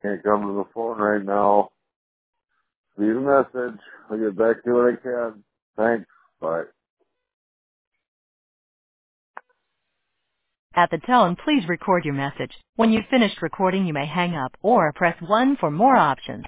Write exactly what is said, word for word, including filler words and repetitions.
can't come to the phone right now. Leave a message. I'll get back to you when I can. Thanks. Bye. At the tone, please record your message. When you've finished recording, you may hang up or press one for more options.